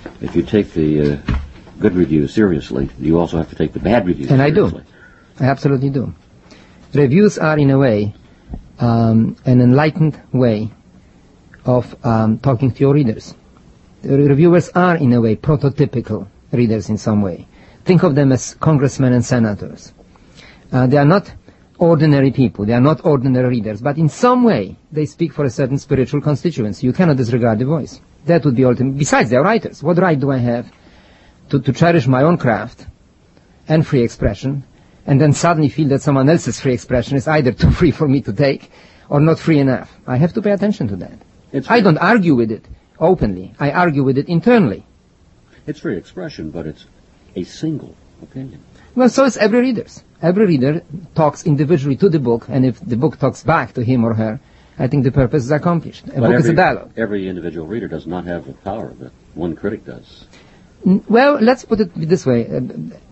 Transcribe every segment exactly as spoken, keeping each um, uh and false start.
if you take the uh, good reviews seriously, you also have to take the bad reviews and seriously. And I do. I absolutely do. Reviews are, in a way, um, an enlightened way of um, talking to your readers. The reviewers are, in a way, prototypical readers in some way. Think of them as congressmen and senators. Uh, they are not ordinary people. They are not ordinary readers. But in some way, they speak for a certain spiritual constituency. You cannot disregard the voice. That would be ultimate. Besides, they are writers. What right do I have to, to cherish my own craft and free expression, and then suddenly feel that someone else's free expression is either too free for me to take or not free enough? I have to pay attention to that. It's I don't argue with it openly. I argue with it internally. It's free expression, but it's a single opinion. Well, so is every reader's. Every reader talks individually to the book, and if the book talks back to him or her, I think the purpose is accomplished. A but book every, is a dialogue. Every individual reader does not have the power that one critic does. N- Well, let's put it this way. Uh,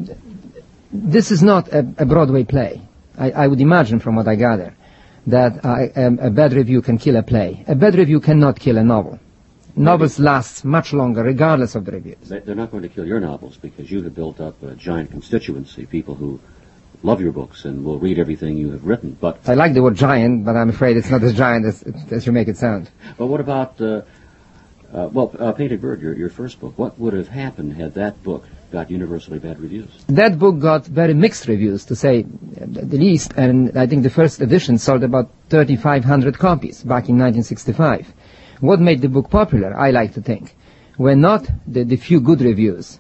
this is not a, a Broadway play. I, I would imagine, from what I gather, that uh, a, a bad review can kill a play. A bad review cannot kill a novel. Novels last much longer, regardless of the reviews. They- They're not going to kill your novels because you have built up a giant constituency, people who love your books and will read everything you have written. But I like the word giant, but I'm afraid it's not as giant as, as you make it sound. but what about, uh, uh, well, uh, Painted Bird, your, your first book? What would have happened had that book got universally bad reviews? That book got very mixed reviews, to say the least, and I think the first edition sold about thirty-five hundred copies back in nineteen sixty-five. What made the book popular, I like to think, were not the, the few good reviews,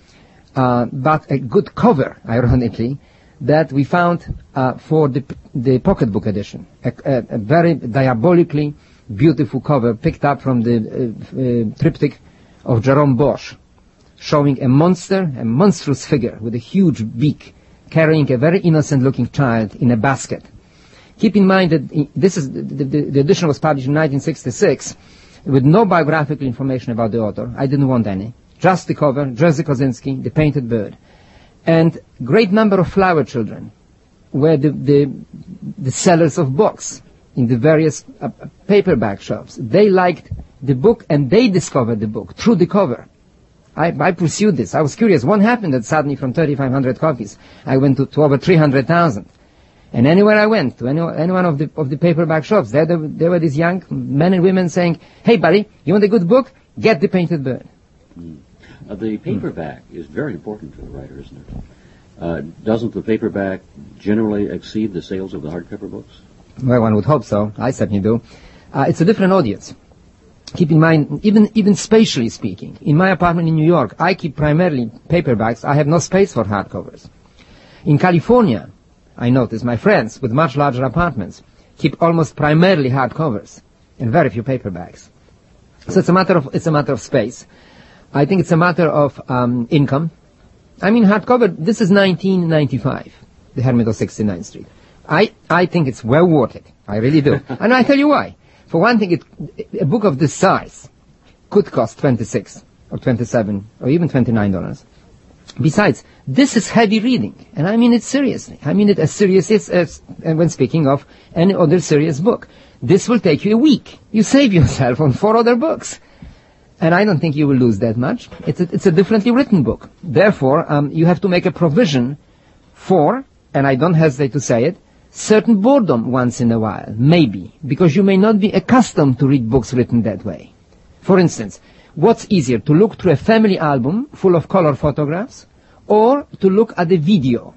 uh, but a good cover, ironically, that we found uh, for the, the pocketbook edition. A, a, a very diabolically beautiful cover picked up from the uh, uh, triptych of Jerome Bosch, showing a monster, a monstrous figure with a huge beak, carrying a very innocent-looking child in a basket. Keep in mind that this is the, the, the edition was published in nineteen sixty-six with no biographical information about the author. I didn't want any. Just the cover, Jerzy Kosinski, The Painted Bird. And great number of flower children were the, the, the sellers of books in the various uh, paperback shops. They liked the book and they discovered the book through the cover. I, I pursued this. I was curious. What happened that suddenly from thirty-five hundred copies I went to, to over three hundred thousand? And anywhere I went, to any, any one of the, of the paperback shops, there, there, there were these young men and women saying, "Hey, buddy, you want a good book? Get The Painted Bird." Mm. Uh, the paperback mm. is very important to the writer, isn't it? Uh, doesn't the paperback generally exceed the sales of the hardcover books? Well, one would hope so. I certainly do. Uh, it's a different audience. Keep in mind, even even spatially speaking, in my apartment in New York, I keep primarily paperbacks. I have no space for hardcovers. In California, I notice my friends with much larger apartments keep almost primarily hardcovers and very few paperbacks. So it's a matter of it's a matter of space. I think it's a matter of um, income. I mean, hardcover. This is nineteen ninety-five, the Hermit of sixty-ninth Street. I I think it's well worth it. I really do, and I tell you why. For one thing, it, a book of this size could cost twenty-six or twenty-seven or even twenty-nine dollars. Besides, this is heavy reading, and I mean it seriously. I mean it as serious as, as when speaking of any other serious book. This will take you a week. You save yourself on four other books. And I don't think you will lose that much. It's a, it's a differently written book. Therefore, um, you have to make a provision for, and I don't hesitate to say it, certain boredom once in a while, maybe, because you may not be accustomed to read books written that way. For instance, what's easier, to look through a family album full of color photographs, or to look at the video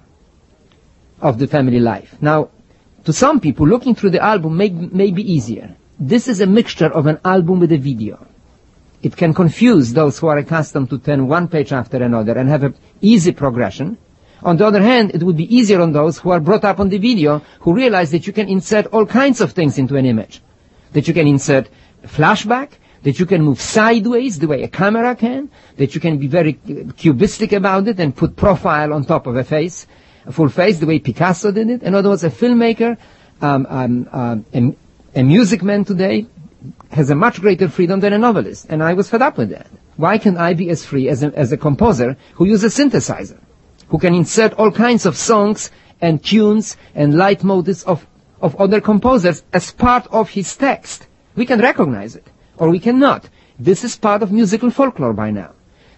of the family life? Now, to some people, looking through the album may, may be easier. This is a mixture of an album with a video. It can confuse those who are accustomed to turn one page after another and have an easy progression. On the other hand, it would be easier on those who are brought up on the video, who realize that you can insert all kinds of things into an image. That you can insert flashback, that you can move sideways the way a camera can, that you can be very cubistic about it and put profile on top of a face, a full face, the way Picasso did it. In other words, a filmmaker, um, um, um, a, a music man today, has a much greater freedom than a novelist, and I was fed up with that. Why can't I be as free as a, as a composer who uses a synthesizer, who can insert all kinds of songs and tunes and leitmotifs of, of other composers as part of his text? We can recognize it, or we cannot. This is part of musical folklore by now.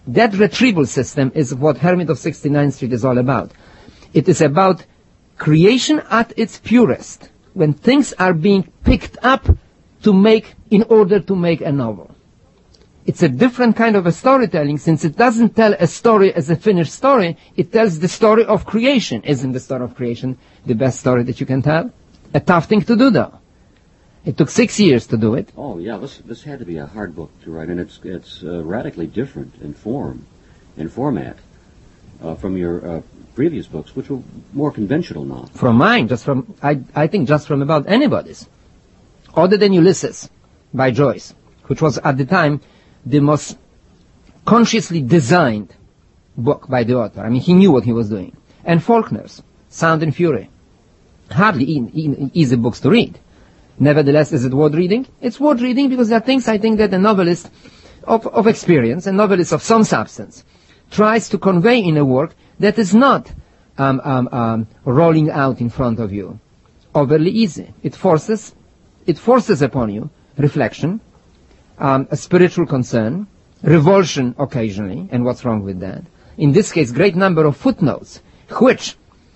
That retrieval system is what Hermit of sixty-ninth Street is all about. It is about creation at its purest, when things are being picked up to make, in order to make a novel. It's a different kind of a storytelling, since it doesn't tell a story as a finished story, it tells the story of creation. Isn't the story of creation the best story that you can tell? A tough thing to do, though. It took six years to do it. Oh, yeah, this this had to be a hard book to write, and it's it's uh, radically different in form, in format, uh, from your uh, previous books, which were more conventional now. From mine, just from, I, I think just from about anybody's. Other than Ulysses, by Joyce, which was at the time the most consciously designed book by the author. I mean, he knew what he was doing. And Faulkner's, Sound and Fury. Hardly e- e- easy books to read. Nevertheless, is it worth reading? It's worth reading because there are things I think that a novelist of, of experience, a novelist of some substance, tries to convey in a work that is not um, um, um, rolling out in front of you overly easy. It forces, it forces upon you reflection, um, a spiritual concern, revulsion occasionally, and what's wrong with that? In this case, great number of footnotes, which,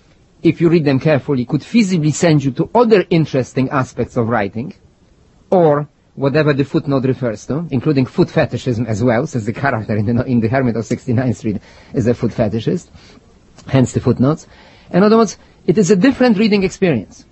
if you read them carefully, could feasibly send you to other interesting aspects of writing, or whatever the footnote refers to, including foot fetishism as well, since the character in the, in the Hermit of sixty-ninth Street is a foot fetishist, hence the footnotes. In other words, it is a different reading experience.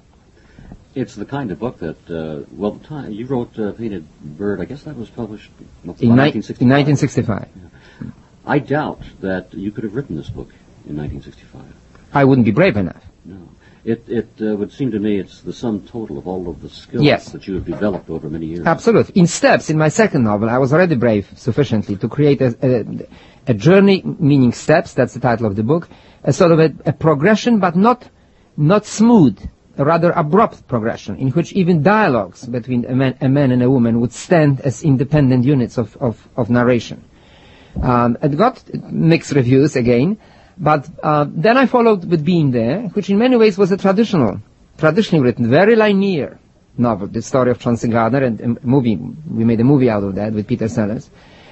It's the kind of book that, uh, well, the time you wrote uh, Painted Bird, I guess that was published in nineteen sixty-five. In nineteen sixty-five. Yeah. I doubt that you could have written this book in nineteen sixty-five. I wouldn't be brave enough. No. It it uh, would seem to me it's the sum total of all of the skills yes. that you have developed over many years. Absolutely. In steps, in my second novel, I was already brave sufficiently to create a, a, a journey, meaning steps, that's the title of the book, a sort of a, a progression, but not not smooth, a rather abrupt progression, in which even dialogues between a man, a man and a woman would stand as independent units of, of, of narration. Um, it got mixed reviews again, but uh, then I followed with Being There, which in many ways was a traditional, traditionally written, very linear novel, the story of Chauncey Gardner, and a movie. We made a movie out of that with Peter Sellers.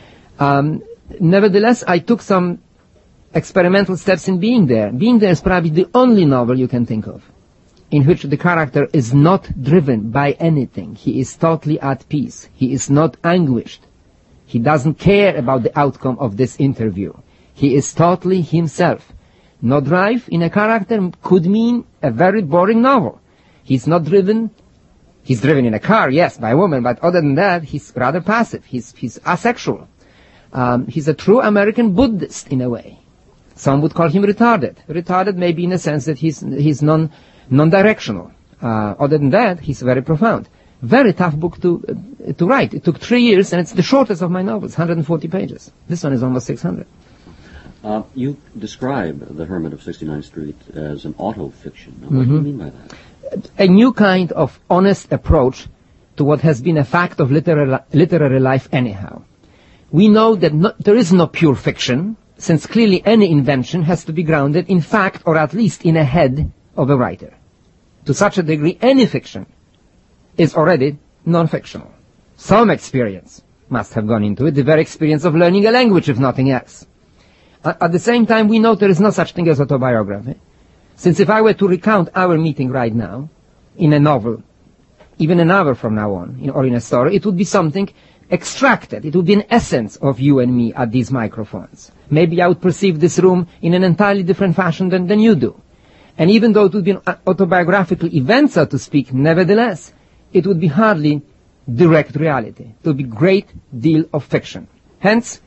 Um, nevertheless, I took some experimental steps in Being There. Being There is probably the only novel you can think of in which the character is not driven by anything. He is totally at peace. He is not anguished. He doesn't care about the outcome of this interview. He is totally himself. No drive in a character could mean a very boring novel. He's not driven. He's driven in a car, yes, by a woman, but other than that, he's rather passive. He's, he's asexual. Um, he's a true American Buddhist in a way. Some would call him retarded. Retarded maybe in a sense that he's, he's non, non-directional. Uh, other than that, he's very profound. Very tough book to, uh, to write. It took three years, and it's the shortest of my novels, one hundred forty pages. This one is almost six hundred. Uh, you describe The Hermit of sixty-ninth Street as an auto-fiction. Now, Mm-hmm. what do you mean by that? A new kind of honest approach to what has been a fact of literary, literary life anyhow. We know that no, there is no pure fiction, since clearly any invention has to be grounded in fact, or at least in a head of a writer. To such a degree, any fiction is already non-fictional. Some experience must have gone into it, the very experience of learning a language, if nothing else. At the same time, we know there is no such thing as autobiography, since if I were to recount our meeting right now in a novel, even an hour from now on, or in a story, it would be something extracted. It would be an essence of you and me at these microphones. Maybe I would perceive this room in an entirely different fashion than, than you do. And even though it would be an autobiographical event, so to speak, nevertheless, it would be hardly direct reality. It would be a great deal of fiction. Hence,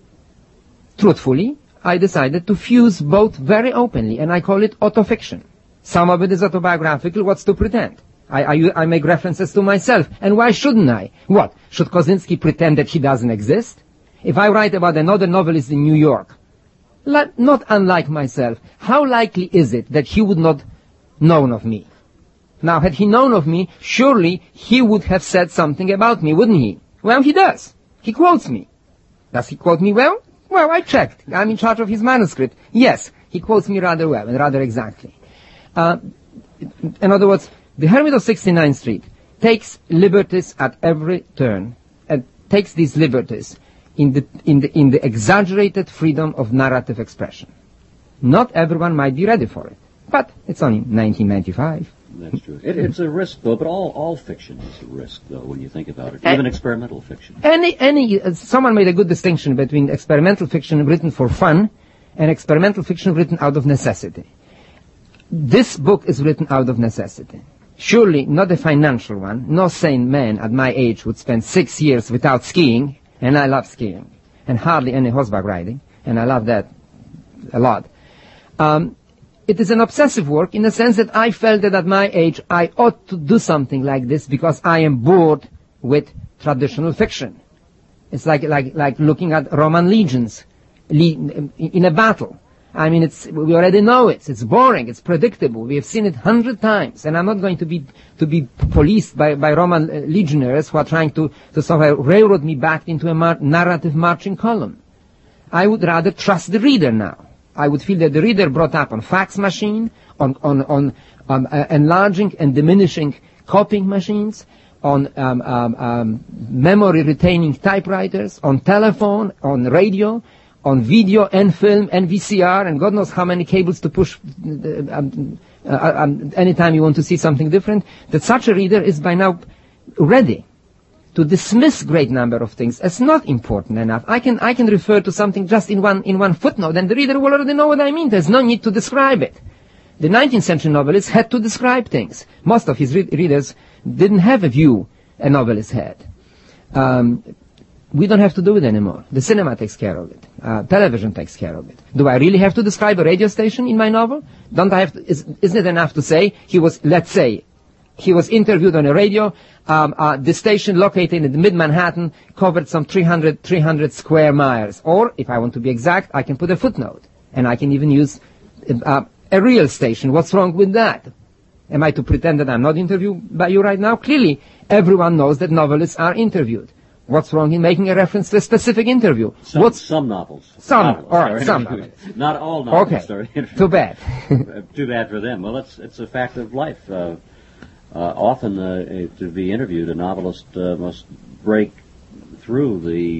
truthfully, I decided to fuse both very openly, and I call it autofiction. Some of it is autobiographical, what's to pretend? I, I, I make references to myself, and why shouldn't I? What, should Kosinski pretend that he doesn't exist? If I write about another novelist in New York, not unlike myself, how likely is it that he would not known of me? Now, had he known of me, surely he would have said something about me, wouldn't he? Well, he does. He quotes me. Does he quote me well? Well, I checked. I'm in charge of his manuscript. Yes, he quotes me rather well and rather exactly. Uh, in other words, The Hermit of sixty-ninth Street takes liberties at every turn, and takes these liberties in the, in the, in the exaggerated freedom of narrative expression. Not everyone might be ready for it, but it's only nineteen ninety-five. That's true. It, it's a risk, though, but all, all fiction is a risk, though, when you think about it, even experimental fiction. Any, any, uh, someone made a good distinction between experimental fiction written for fun and experimental fiction written out of necessity. This book is written out of necessity. Surely not a financial one. No sane man at my age would spend six years without skiing, and I love skiing, and hardly any horseback riding, and I love that a lot. Um, It is an obsessive work in the sense that I felt that at my age I ought to do something like this because I am bored with traditional fiction. It's like like like looking at Roman legions in a battle. I mean, it's we already know it. It's boring. It's predictable. We have seen it hundred times, and I'm not going to be to be policed by by Roman legionaries who are trying to to somehow railroad me back into a mar- narrative marching column. I would rather trust the reader now. I would feel that the reader brought up on fax machine, on on on um, uh, enlarging and diminishing copying machines, on um, um, um, memory retaining typewriters, on telephone, on radio, on video and film and V C R, and God knows how many cables to push uh, um, uh, um, anytime you want to see something different. That such a reader is by now ready to dismiss great number of things as not important enough. I can I can refer to something just in one in one footnote, and the reader will already know what I mean. There's no need to describe it. The nineteenth century novelists had to describe things. Most of his re- readers didn't have a view a novelist had. Um, we don't have to do it anymore. The cinema takes care of it. Uh, television takes care of it. Do I really have to describe a radio station in my novel? Don't I have to, is, isn't it enough to say he was, let's say, he was interviewed on a radio. Um, uh, the station located in mid-Manhattan covered some three hundred, three hundred square miles. Or, if I want to be exact, I can put a footnote. And I can even use uh, a real station. What's wrong with that? Am I to pretend that I'm not interviewed by you right now? Clearly, everyone knows that novelists are interviewed. What's wrong in making a reference to a specific interview? Some, What's some novels. Some, novels all right, some novels. Not all novels Okay, are interviewed. Too bad. Too bad for them. Well, it's, it's a fact of life. Uh, Uh, often, uh, to be interviewed, a novelist uh, must break through the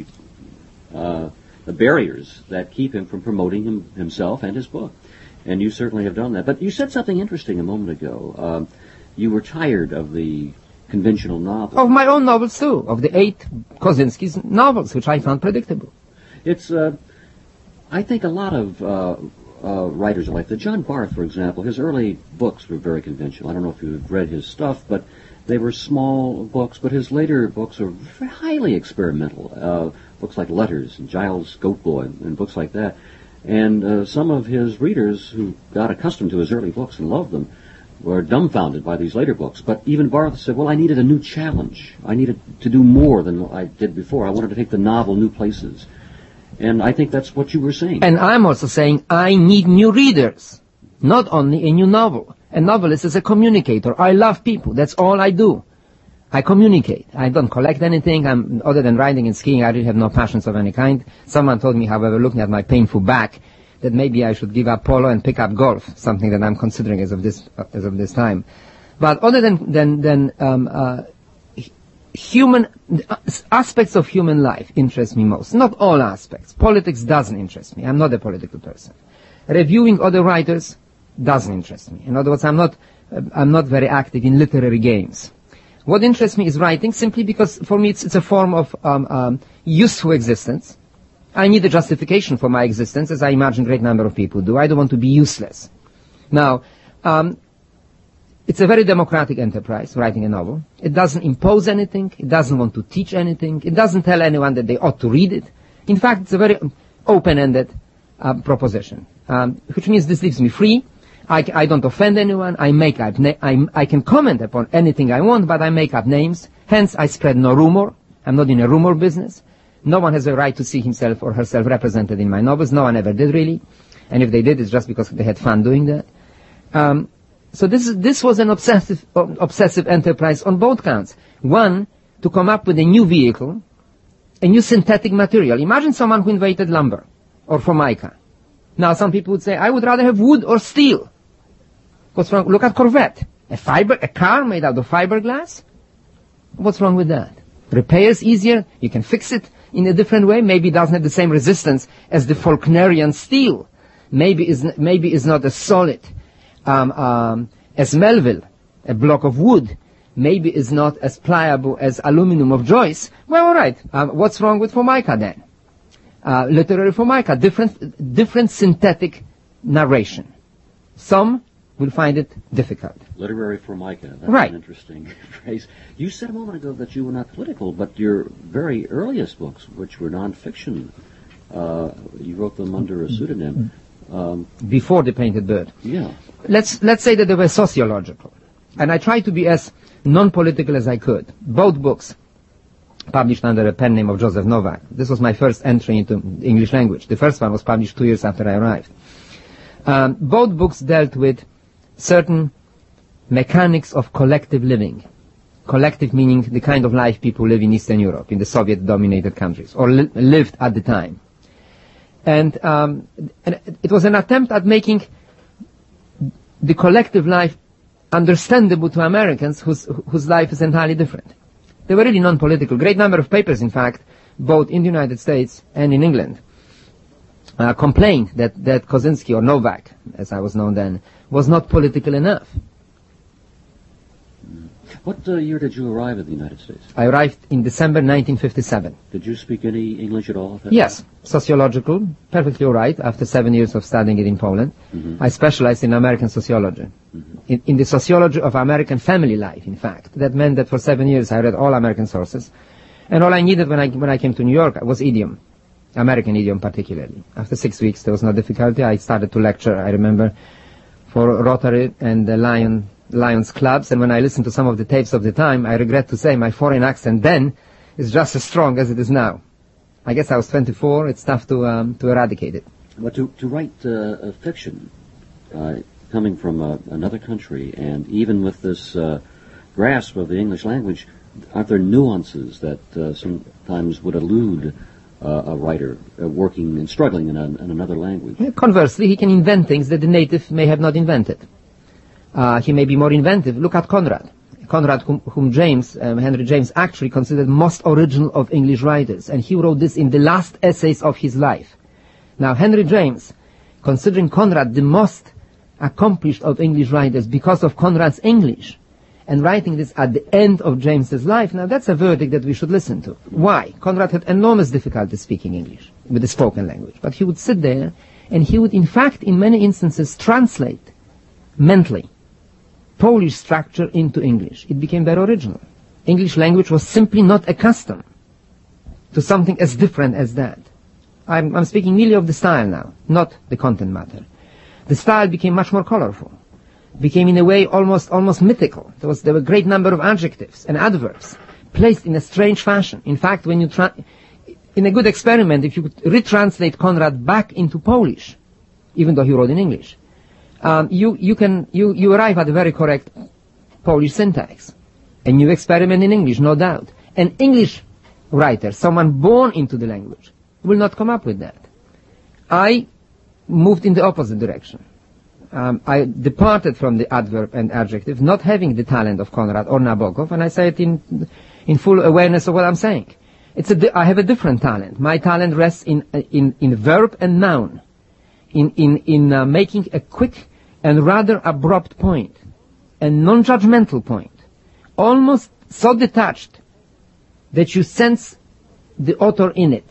uh, the barriers that keep him from promoting him, himself and his book. And you certainly have done that. But you said something interesting a moment ago. Um, you were tired of the conventional novel. Of my own novels, too. Of the eight Kozinski's novels, which I found predictable. It's, uh, I think, a lot of... Uh, Uh, writers like the John Barth, for example, his early books were very conventional. I don't know if you've read his stuff, but they were small books. But his later books are highly experimental. Uh, books like Letters and Giles Goatboy and, and books like that. And uh, some of his readers who got accustomed to his early books and loved them were dumbfounded by these later books. But even Barth said, well, I needed a new challenge. I needed to do more than I did before. I wanted to take the novel new places. And I think that's what you were saying. And I'm also saying I need new readers, not only a new novel. A novelist is a communicator. I love people. That's all I do. I communicate. I don't collect anything. I'm, other than riding and skiing, I really have no passions of any kind. Someone told me, however, looking at my painful back, that maybe I should give up polo and pick up golf, something that I'm considering as of this, uh, as of this time. But other than, than, than um, uh, human aspects of human life interest me most. Not all aspects. Politics doesn't interest me. I'm not a political person. Reviewing other writers doesn't interest me. In other words, I'm not uh, I'm not very active in literary games. What interests me is writing, simply because for me it's, it's a form of um, um, useful existence. I need a justification for my existence, as I imagine a great number of people do. I don't want to be useless. Now, um, it's a very democratic enterprise, writing a novel. It doesn't impose anything. It doesn't want to teach anything. It doesn't tell anyone that they ought to read it. In fact, it's a very open-ended uh, proposition, um, which means this leaves me free. I, I don't offend anyone. I make up na- I, I can comment upon anything I want, but I make up names. Hence, I spread no rumor. I'm not in a rumor business. No one has a right to see himself or herself represented in my novels. No one ever did, really. And if they did, it's just because they had fun doing that. Um, So this is, this was an obsessive, uh, obsessive enterprise on both counts. One, to come up with a new vehicle, a new synthetic material. Imagine someone who invented lumber or formica. Now some people would say, I would rather have wood or steel. What's wrong? Look at Corvette. A fiber, a car made out of fiberglass? What's wrong with that? Repairs easier, you can fix it in a different way. Maybe it doesn't have the same resistance as the Faulknerian steel. Maybe is maybe is not as solid um, um, as Melville, a block of wood. Maybe is not as pliable as aluminum of Joyce. Well, all right. Um, what's wrong with Formica then? Uh, literary Formica, different different synthetic narration. Some will find it difficult. Literary Formica. That's right. An interesting phrase. You said a moment ago that you were not political, but your very earliest books, which were nonfiction, uh, you wrote them under a pseudonym. Um, Before The Painted Bird. Yeah. Let's let's say that they were sociological, and I tried to be as non-political as I could. Both books published under a pen name of Joseph Novak. This was my first entry into the English language. The first one was published two years after I arrived. Um, both books dealt with certain mechanics of collective living. Collective meaning the kind of life people live in Eastern Europe, in the Soviet-dominated countries, or li- lived at the time. And, um, and it was an attempt at making the collective life understandable to Americans whose, whose life is entirely different. They were really non-political. Great number of papers, in fact, both in the United States and in England, uh, complained that, that Kozinski, or Novak, as I was known then, was not political enough. What uh, year did you arrive at the United States? I arrived in December nineteen fifty-seven. Did you speak any English at all? At that Yes, time? sociological, perfectly all right, after seven years of studying it in Poland. Mm-hmm. I specialized in American sociology, mm-hmm. in, in the sociology of American family life, in fact. That meant that for seven years I read all American sources, and all I needed when I, when I came to New York was idiom, American idiom particularly. After six weeks there was no difficulty. I started to lecture, I remember, for Rotary and the Lion Lions clubs, and when I listened to some of the tapes of the time, I regret to say my foreign accent then is just as strong as it is now. I guess I was twenty-four. It's tough to um, to eradicate it. But to, to write uh, a fiction, uh, coming from uh, another country, and even with this uh, grasp of the English language, aren't there nuances that uh, sometimes would elude uh, a writer uh, working and struggling in, a, in another language? Conversely, he can invent things that the native may have not invented. Uh, he may be more inventive. Look at Conrad. Conrad, whom, whom James, um, Henry James, actually considered most original of English writers, and he wrote this in the last essays of his life. Now, Henry James, considering Conrad the most accomplished of English writers because of Conrad's English, and writing this at the end of James's life, now that's a verdict that we should listen to. Why? Conrad had enormous difficulty speaking English with the spoken language, but he would sit there, and he would, in fact, in many instances, translate mentally Polish structure into English. It became very original. English language was simply not accustomed to something as different as that. I'm, I'm speaking merely of the style now, not the content matter. The style became much more colorful, became in a way almost almost mythical. There was there were a great number of adjectives and adverbs placed in a strange fashion. In fact, when you tra- in a good experiment, if you could retranslate Conrad back into Polish, even though he wrote in English, Um, you, you can, you, you arrive at a very correct Polish syntax. A new experiment in English, no doubt. An English writer, someone born into the language, will not come up with that. I moved in the opposite direction. Um, I departed from the adverb and adjective, not having the talent of Conrad or Nabokov, and I say it in, in full awareness of what I'm saying. It's a di- I have a different talent. My talent rests in, in, in verb and noun, in, in, in uh, making a quick and rather abrupt point, a non-judgmental point, almost so detached that you sense the author in it.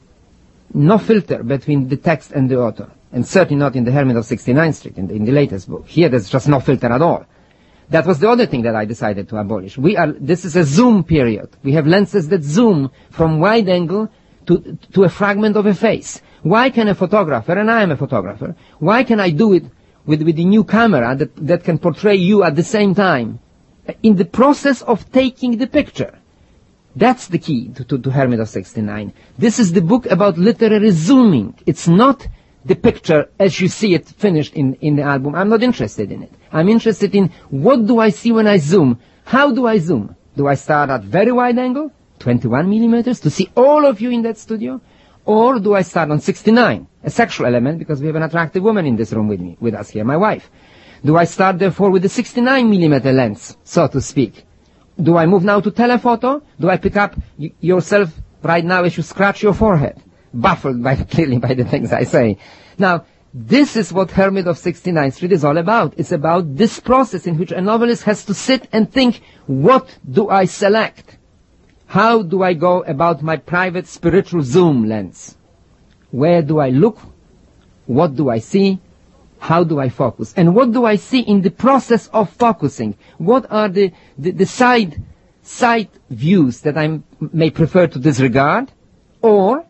No filter between the text and the author, and certainly not in The Hermit of sixty-ninth Street, in the, in the latest book. Here there's just no filter at all. That was the other thing that I decided to abolish. We are, this is a zoom period. We have lenses that zoom from wide angle to, to a fragment of a face. Why can a photographer, and I am a photographer, why can I do it with, with the new camera that, that can portray you at the same time in the process of taking the picture? That's the key to, to, to Hermit of sixty-nine. This is the book about literary zooming. It's not the picture as you see it finished in, in the album. I'm not interested in it. I'm interested in what do I see when I zoom? How do I zoom? Do I start at very wide angle, twenty-one millimeters, to see all of you in that studio? Or do I start on sixty-nine, a sexual element, because we have an attractive woman in this room with me, with us here, my wife. Do I start, therefore, with the sixty-nine millimeter lens, so to speak? Do I move now to telephoto? Do I pick up y- yourself right now as you scratch your forehead, baffled by clearly by the things I say. Now, this is what Hermit of sixty-ninth Street is all about. It's about this process in which a novelist has to sit and think, what do I select? How do I go about my private spiritual zoom lens? Where do I look? What do I see? How do I focus? And what do I see in the process of focusing? What are the, the, the side, side views that I m- may prefer to disregard or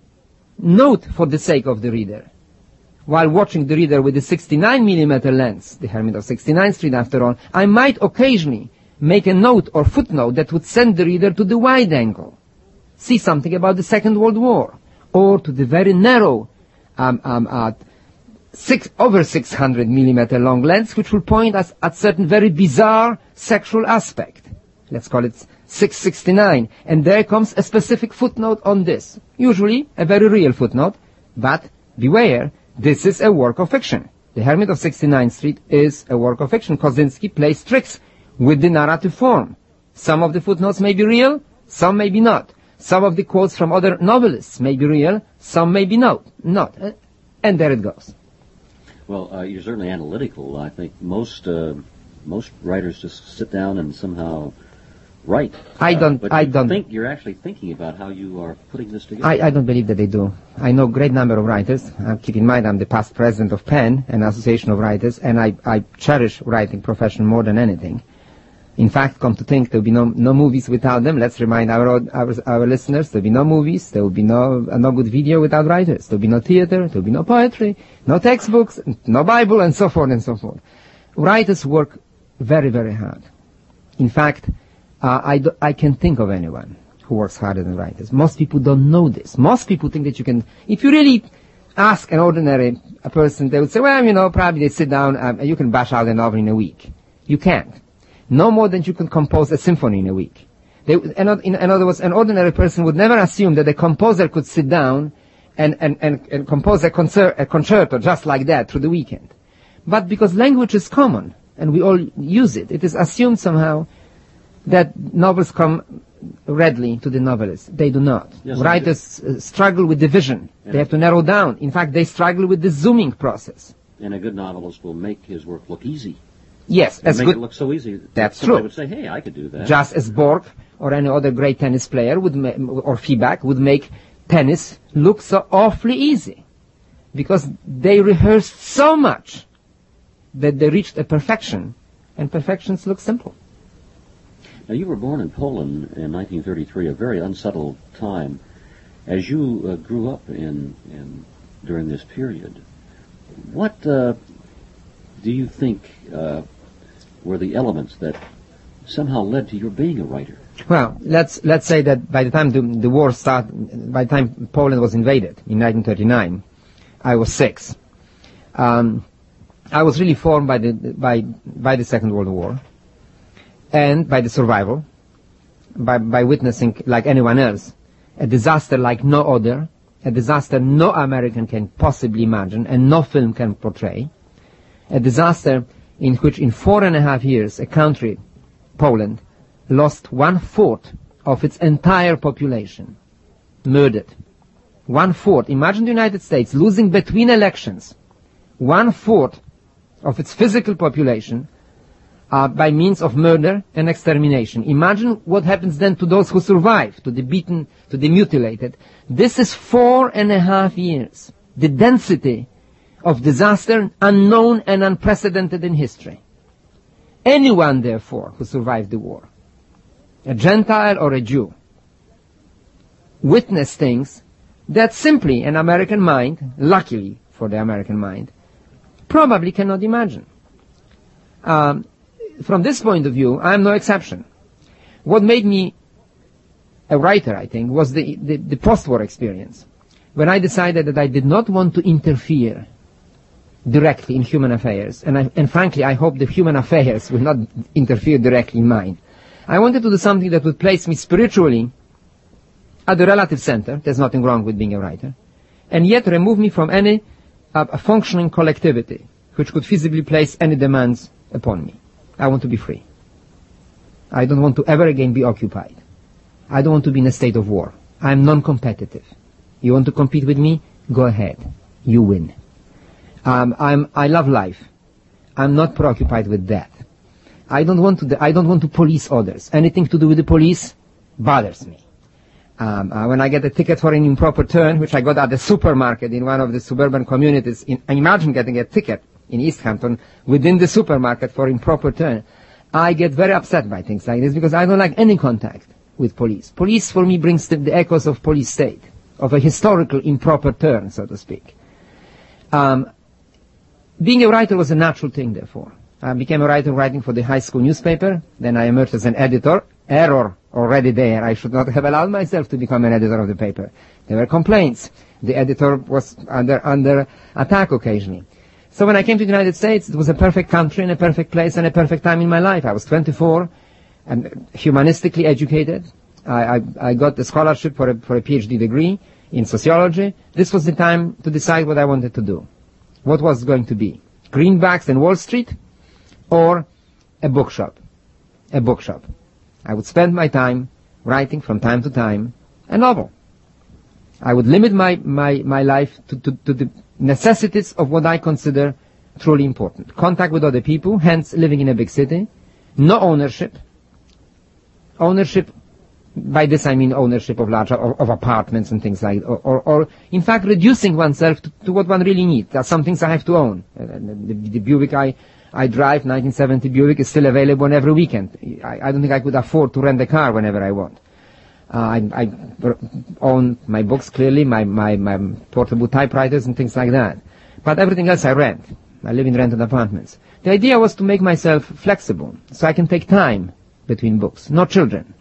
note for the sake of the reader? While watching the reader with the sixty-nine millimeter lens, the Hermit of sixty-ninth Street after all, I might occasionally make a note or footnote that would send the reader to the wide angle, see something about the Second World War, or to the very narrow, um, um, uh, six, over six hundred millimeter long lens, which will point us at certain very bizarre sexual aspect. Let's call it six sixty-nine. And there comes a specific footnote on this. Usually a very real footnote, but beware, this is a work of fiction. The Hermit of sixty-ninth Street is a work of fiction. Kozinski plays tricks with the narrative form. Some of the footnotes may be real, some may be not. Some of the quotes from other novelists may be real, some may be not. not. And there it goes. Well, uh, you're certainly analytical. I think most uh, most writers just sit down and somehow write. I don't. Uh, but I you don't think you're actually thinking about how you are putting this together. I, I don't believe that they do. I know a great number of writers. Uh, keep in mind, I'm the past president of PEN, an association of writers, and I, I cherish writing profession more than anything. In fact, come to think, there will be no, no movies without them. Let's remind our, our our listeners, there will be no movies, there will be no uh, no good video without writers. There will be no theater, there will be no poetry, no textbooks, no Bible, and so forth and so forth. Writers work very, very hard. In fact, uh, I, do, I can think of anyone who works harder than writers. Most people don't know this. Most people think that you can, if you really ask an ordinary a person, they would say, well, you know, probably they sit down, um, and you can bash out a novel in a week. You can't. No more than you can compose a symphony in a week. They, in, in other words, an ordinary person would never assume that a composer could sit down and, and, and, and compose a, concert, a concerto just like that through the weekend. But because language is common, and we all use it, it is assumed somehow that novels come readily to the novelist. They do not. Yes, Writers uh, struggle with the vision. They have to narrow down. In fact, they struggle with the zooming process. And a good novelist will make his work look easy. Yes, as make good. It look so easy. That's true. Somebody would say, "Hey, I could do that." Just as Borg or any other great tennis player would, ma- or Fibak would make tennis look so awfully easy, because they rehearsed so much that they reached a perfection, and perfections look simple. Now, you were born in Poland in nineteen thirty-three, a very unsettled time. As you uh, grew up in, in during this period, what uh, do you think uh, were the elements that somehow led to your being a writer? Well, let's let's say that by the time the, the war started, by the time Poland was invaded in nineteen thirty-nine, I was six. Um, I was really formed by the by by the Second World War, and by the survival, by by witnessing, like anyone else, a disaster like no other, a disaster no American can possibly imagine, and no film can portray. A disaster in which in four and a half years a country, Poland, lost one-fourth of its entire population. Murdered. One-fourth. Imagine the United States losing between elections one-fourth of its physical population uh, by means of murder and extermination. Imagine what happens then to those who survive, to the beaten, to the mutilated. This is four and a half years. The density of disaster unknown and unprecedented in history. Anyone, therefore, who survived the war, a Gentile or a Jew, witnessed things that simply an American mind, luckily for the American mind, probably cannot imagine. Um, from this point of view, I am no exception. What made me a writer, I think, was the, the, the post-war experience, when I decided that I did not want to interfere directly in human affairs, and, I, and frankly, I hope the human affairs will not interfere directly in mine. I wanted to do something that would place me spiritually at the relative center. There's nothing wrong with being a writer, and yet remove me from any uh, a functioning collectivity which could feasibly place any demands upon me. I want to be free. I don't want to ever again be occupied. I don't want to be in a state of war. I'm non-competitive. You want to compete with me? Go ahead. You win. Um, I'm, I love life. I'm not preoccupied with death. I don't want to, I don't want to police others. Anything to do with the police bothers me. Um, uh, when I get a ticket for an improper turn, which I got at the supermarket in one of the suburban communities, in, imagine getting a ticket in East Hampton within the supermarket for improper turn. I get very upset by things like this because I don't like any contact with police. Police for me brings the, the echoes of police state, of a historical improper turn, so to speak. Um, being a writer was a natural thing, therefore. I became a writer writing for the high school newspaper. Then I emerged as an editor. Error already there. I should not have allowed myself to become an editor of the paper. There were complaints. The editor was under, under attack occasionally. So when I came to the United States, it was a perfect country and a perfect place and a perfect time in my life. I was twenty-four and humanistically educated. I, I, I got the scholarship for a, for a PhD degree in sociology. This was the time to decide what I wanted to do. What was going to be? Greenbacks and Wall Street or a bookshop? A bookshop. I would spend my time writing from time to time a novel. I would limit my, my, my life to, to, to the necessities of what I consider truly important. Contact with other people, hence living in a big city. No ownership. Ownership, by this I mean ownership of large, of, of apartments and things like that. Or, or, or, in fact, reducing oneself to, to what one really needs. There are some things I have to own. Uh, the, the Buick I, I drive, nineteen seventy Buick, is still available on every weekend. I, I don't think I could afford to rent a car whenever I want. Uh, I, I own my books, clearly, my, my, my portable typewriters and things like that. But everything else I rent. I live in rented apartments. The idea was to make myself flexible, so I can take time between books, not children.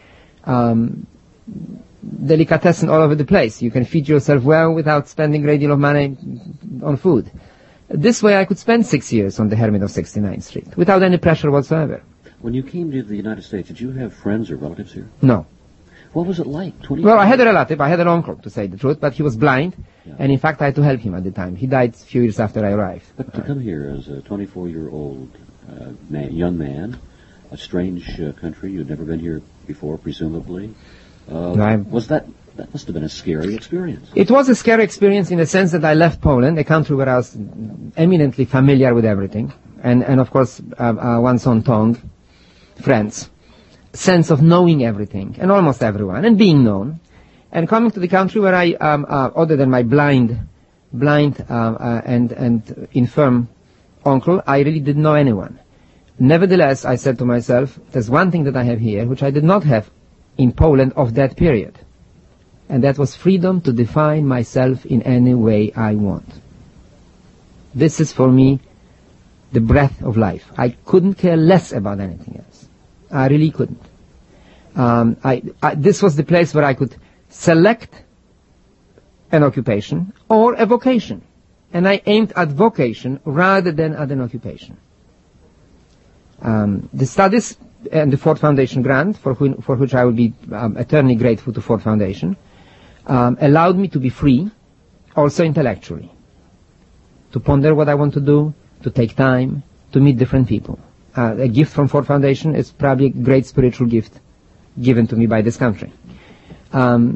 Um, delicatessen all over the place. You can feed yourself well without spending a great deal of money on food. This way I could spend six years on the Hermit of sixty-ninth Street, without any pressure whatsoever. When you came to the United States, did you have friends or relatives here? No. What was it like? twenty Well, I had a relative, I had an uncle, to say the truth, but he was blind, yeah. and in fact I had to help him at the time. He died a few years after I arrived. But to come here as a twenty-four-year-old uh, man, young man, a strange uh, country, you'd never been here before, presumably, uh, No, was that, that must have been a scary experience. It was a scary experience in the sense that I left Poland, a country where I was eminently familiar with everything, and, and of course uh, uh, one's own tongue, friends, sense of knowing everything, and almost everyone, and being known, and coming to the country where I, um, uh, other than my blind, blind uh, uh, and, and infirm uncle, I really didn't know anyone. Nevertheless, I said to myself, there's one thing that I have here, which I did not have in Poland of that period, and that was freedom to define myself in any way I want. This is for me the breath of life. I couldn't care less about anything else. I really couldn't. Um, I, I, this was the place where I could select an occupation or a vocation, and I aimed at vocation rather than at an occupation. Um, the studies and the Ford Foundation grant, for, wh- for which I will be um, eternally grateful to Ford Foundation, um, allowed me to be free, also intellectually, to ponder what I want to do, to take time, to meet different people. Uh, a gift from Ford Foundation is probably a great spiritual gift given to me by this country. Um,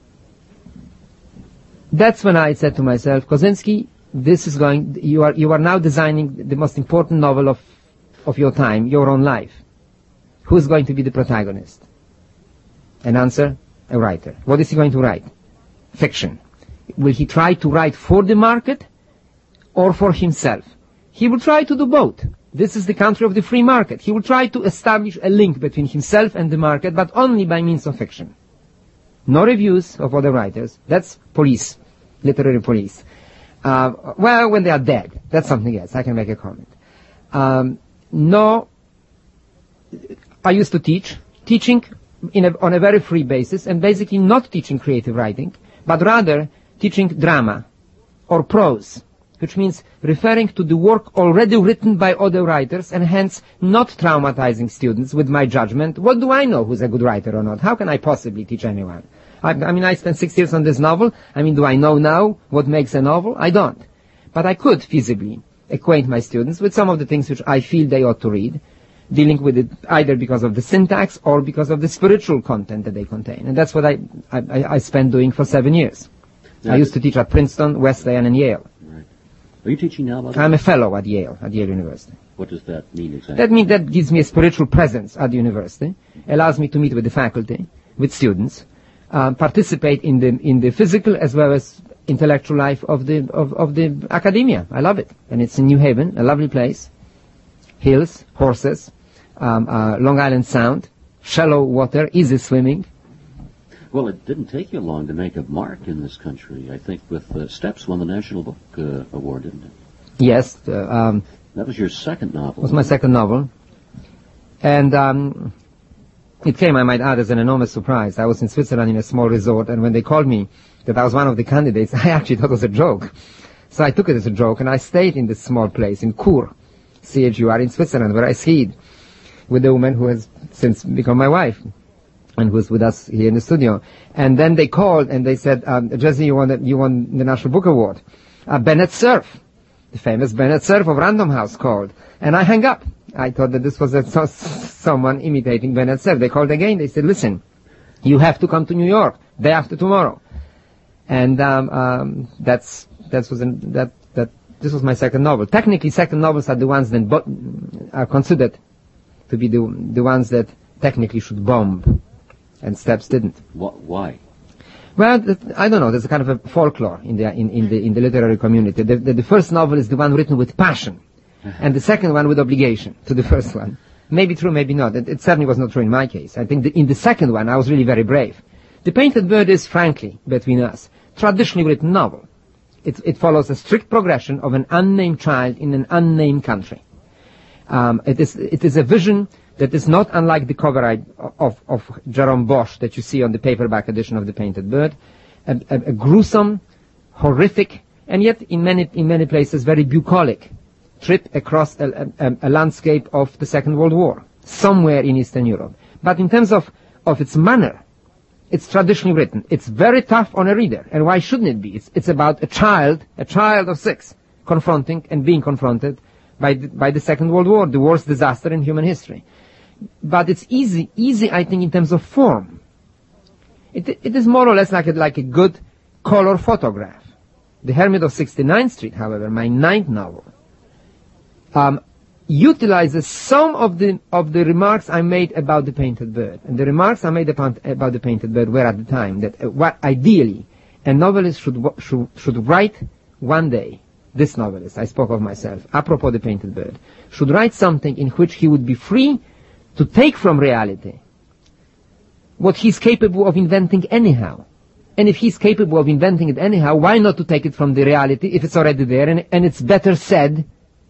that's when I said to myself, Kosinski, this is going, you are, you are now designing the most important novel of, of your time, your own life. Who's going to be the protagonist? An answer, a writer. What is he going to write? Fiction. Will he try to write for the market or for himself? He will try to do both. This is the country of the free market. He will try to establish a link between himself and the market, but only by means of fiction. No reviews of other writers. That's police, literary police. Uh, well, when they are dead, that's something else. I can make a comment. Um, no, I used to teach, teaching in a, on a very free basis, and basically not teaching creative writing, but rather teaching drama or prose, which means referring to the work already written by other writers, and hence not traumatizing students with my judgment. What do I know who's a good writer or not? How can I possibly teach anyone? I, I mean, I spent six years on this novel. I mean, do I know now what makes a novel? I don't. But I could feasibly acquaint my students with some of the things which I feel they ought to read, dealing with it either because of the syntax or because of the spiritual content that they contain. And that's what I, I, I spent doing for seven years. Yeah. I used to teach at Princeton, Wesleyan, and Yale. Right. Are you teaching now? About I'm a fellow at Yale, at Yale University. What does that mean exactly? That means that gives me a spiritual presence at the university, allows me to meet with the faculty, with students, um, participate in the in the physical as well as intellectual life of the of, of the academia. I love it, and it's in New Haven, a lovely place. Hills, horses, um, uh, Long Island Sound, shallow water, easy swimming. Well, it didn't take you long to make a mark in this country. I think with uh, Steps won the National Book uh, Award, didn't it? Yes. Uh, um, That was your second novel. It was my second novel. And um, it came, I might add, as an enormous surprise. I was in Switzerland in a small resort, and when they called me that I was one of the candidates, I actually thought it was a joke. So I took it as a joke, and I stayed in this small place in Chur, C H U R, in Switzerland, where I skied with a woman who has since become my wife and who's with us here in the studio. And then they called, and they said, um, Jesse, you won the, you won the National Book Award. Uh, Bennett Cerf, the famous Bennett Cerf of Random House, called. And I hung up. I thought that this was a, so, someone imitating Bennett Cerf. They called again. They said, listen, you have to come to New York day after tomorrow. And um, um, that's that was an, that that this was my second novel. Technically, second novels are the ones that bo- are considered to be the the ones that technically should bomb, and Steps didn't. What, why? Well, th- I don't know. There's a kind of a folklore in the in, in the in the literary community. The, the, the first novel is the one written with passion, and the second one with obligation to the first one. Maybe true, maybe not. It, it certainly was not true in my case. I think the, in the second one, I was really very brave. The Painted Bird is, frankly, between us, traditionally written novel. It, it follows a strict progression of an unnamed child in an unnamed country. Um, it is it is a vision that is not unlike the cover I, of, of Jerome Bosch that you see on the paperback edition of The Painted Bird. A, a, a gruesome, horrific, and yet in many in many places very bucolic trip across a, a, a landscape of the Second World War, somewhere in Eastern Europe. But in terms of, of its manner, it's traditionally written. It's very tough on a reader. And why shouldn't it be? It's, it's about a child, a child of six, confronting and being confronted by the, by the Second World War, the worst disaster in human history. But it's easy, easy, I think, in terms of form. It, it is more or less like a, like a good color photograph. The Hermit of sixty-ninth Street, however, my ninth novel, um, utilizes some of the of the remarks I made about The Painted Bird. And the remarks I made about, about The Painted Bird were at the time that uh, what ideally a novelist should, should should write one day. This novelist, I spoke of myself, apropos The Painted Bird, should write something in which he would be free to take from reality what he's capable of inventing anyhow. And if he's capable of inventing it anyhow, why not to take it from the reality if it's already there and, and it's better said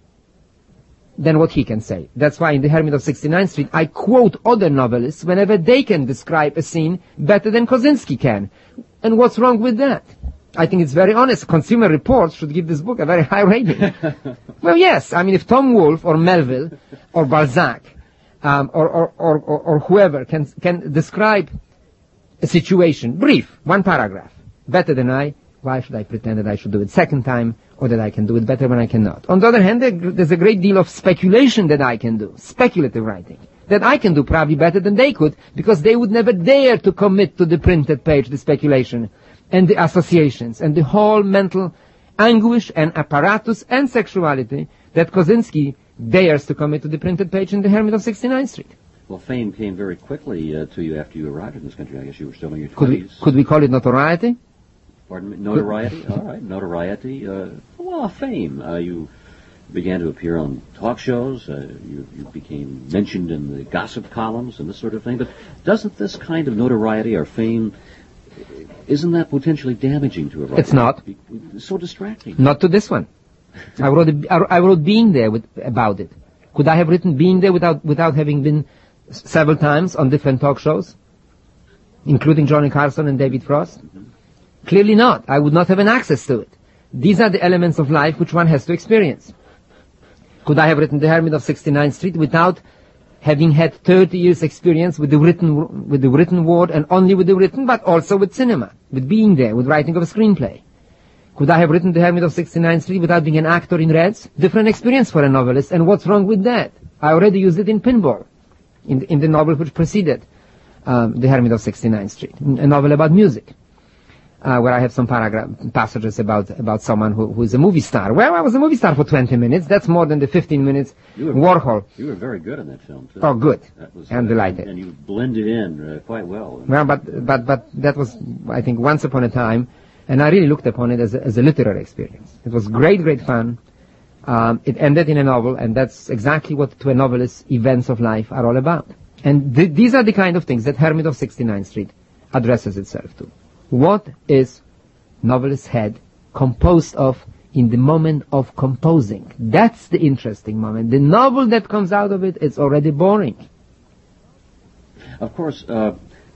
than what he can say. That's why in The Hermit of sixty-ninth Street, I quote other novelists whenever they can describe a scene better than Kosinski can. And what's wrong with that? I think it's very honest. Consumer Reports should give this book a very high rating. Well, yes. I mean, if Tom Wolfe or Melville or Balzac um, or, or, or, or, or whoever can, can describe a situation, brief, one paragraph, better than I, why should I pretend that I should do it second time or that I can do it better when I cannot? On the other hand, there's a great deal of speculation that I can do, speculative writing, that I can do probably better than they could because they would never dare to commit to the printed page the speculation and the associations and the whole mental anguish and apparatus and sexuality that Kosinski dares to commit to the printed page in The Hermit of sixty-ninth Street. Well, fame came very quickly uh, to you after you arrived in this country. I guess you were still in your Could we, twenties. could we call it notoriety? Pardon me? Notoriety? All right, notoriety. Uh, well, fame. Uh, you began to appear on talk shows. Uh, you, you became mentioned in the gossip columns and this sort of thing. But doesn't this kind of notoriety or fame, isn't that potentially damaging to a writer? It's not. It's so distracting. Not to this one. I wrote, a, I wrote Being There with, about it. Could I have written Being There without, without having been several times on different talk shows, including Johnny Carson and David Frost? Mm-hmm. Clearly not. I would not have an access to it. These are the elements of life which one has to experience. Could I have written The Hermit of sixty-ninth Street without having had thirty years experience with the written, with the written word and only with the written, but also with cinema, with being there, with writing of a screenplay? Could I have written The Hermit of sixty-ninth Street without being an actor in Reds? Different experience for a novelist, and what's wrong with that? I already used it in Pinball, in the, in the novel which preceded um, The Hermit of sixty-ninth Street, a novel about music, uh, where I have some paragraph passages about about someone who, who is a movie star. Well, I was a movie star for twenty minutes. That's more than the fifteen minutes you were, Warhol. You were very good in that film, too. Oh, good. That was, I'm uh, delighted. And you blended in uh, quite well. Well, but, but, but that was, I think, once upon a time, and I really looked upon it as a, as a literary experience. It was great, great fun. Um, it ended in a novel, and that's exactly what, to a novelist, events of life are all about. And th- these are the kind of things that Hermit of sixty-ninth Street addresses itself to. What is novelist's head composed of in the moment of composing? That's the interesting moment. The novel that comes out of it is already boring. Of course, uh,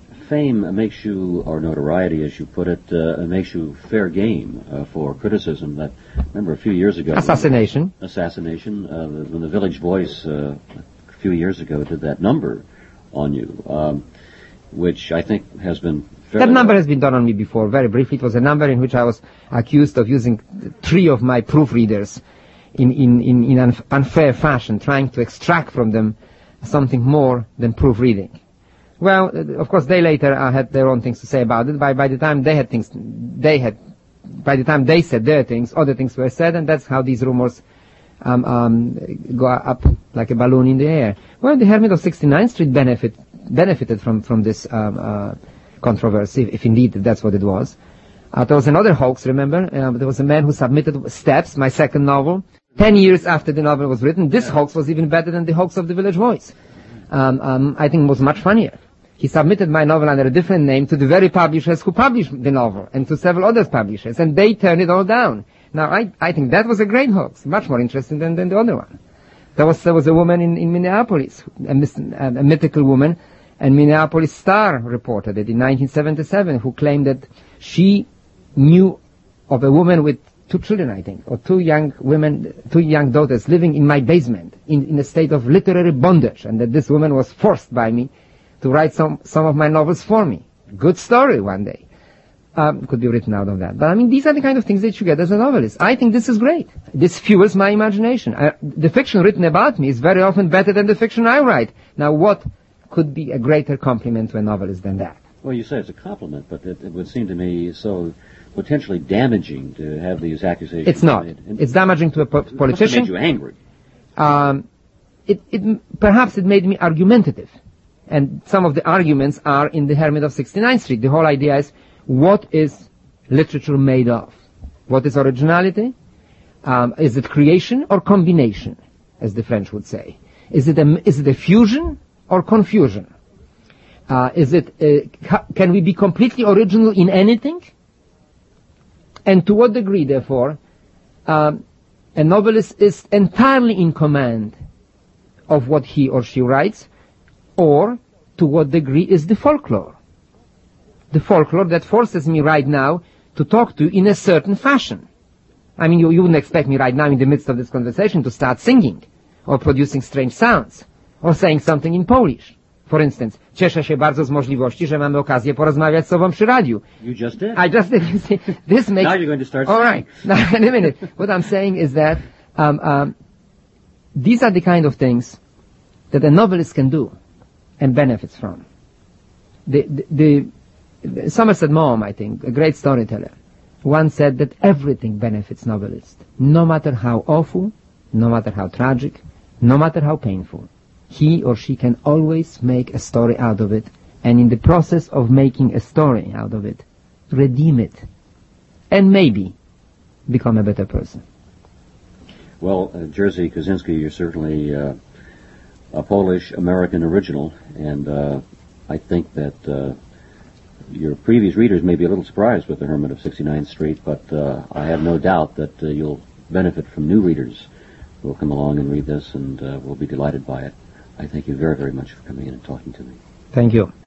fame makes you, or notoriety as you put it, uh, makes you fair game uh, for criticism. That, remember a few years ago... Assassination. Assassination, uh, when the Village Voice uh, a few years ago did that number on you, um, which I think has been... That number has been done on me before, very briefly. It was a number in which I was accused of using three of my proofreaders in, in, in, in an unfair fashion, trying to extract from them something more than proofreading. Well, of course, they later uh, had their own things to say about it. By, by the time they had things, they had, by the time they said their things, other things were said, and that's how these rumors um, um, go up like a balloon in the air. Well, the Hermit of sixty-ninth Street benefit, benefited from, from this um, uh, controversy, if indeed that's what it was. Uh, there was another hoax, remember? Uh, there was a man who submitted Steps, my second novel, ten years after the novel was written. This hoax was even better than the hoax of the Village Voice. Um, um, I think it was much funnier. He submitted my novel under a different name to the very publishers who published the novel, and to several other publishers, and they turned it all down. Now, I, I think that was a great hoax, much more interesting than, than the other one. There was, there was a woman in, in Minneapolis, a, a, a mythical woman, and Minneapolis Star reported it in nineteen seventy-seven, who claimed that she knew of a woman with two children, I think, or two young women, two young daughters living in my basement in, in a state of literary bondage, and that this woman was forced by me to write some, some of my novels for me. Good story one day. Um, could be written out of that. But I mean, these are the kind of things that you get as a novelist. I think this is great. This fuels my imagination. I, the fiction written about me is very often better than the fiction I write. Now, what could be a greater compliment to a novelist than that? Well, you say it's a compliment, but it, it would seem to me so potentially damaging to have these accusations. It's not. Made. And it's damaging to a po- politician. It must have made you angry. Um, it, it, perhaps it made me argumentative. And some of the arguments are in The Hermit of sixty-ninth Street. The whole idea is, what is literature made of? What is originality? Um, is it creation or combination, as the French would say? Is it a, is it a fusion or confusion? Uh, is it, uh, ca- can we be completely original in anything? And to what degree, therefore, um, a novelist is entirely in command of what he or she writes, or to what degree is the folklore? The folklore that forces me right now to talk to you in a certain fashion. I mean, you, you wouldn't expect me right now in the midst of this conversation to start singing, or producing strange sounds, or saying something in Polish. For instance, cieszę się bardzo z możliwości, że mamy okazję porozmawiać z sobą przy radiu. You just did. I just did. See, this makes... Now you're going to start All singing. right. Now, in a minute. What I'm saying is that um, um, these are the kind of things that a novelist can do and benefits from. The, the, the Somerset Maugham, I think, a great storyteller, once said that everything benefits novelists, no matter how awful, no matter how tragic, no matter how painful. He or she can always make a story out of it, and in the process of making a story out of it, redeem it, and maybe become a better person. Well, uh, Jerzy Kosinski, you're certainly uh, a Polish-American original, and uh, I think that uh, your previous readers may be a little surprised with The Hermit of sixty-ninth Street, but uh, I have no doubt that uh, you'll benefit from new readers who will come along and read this and uh, will be delighted by it. I thank you very, very much for coming in and talking to me. Thank you.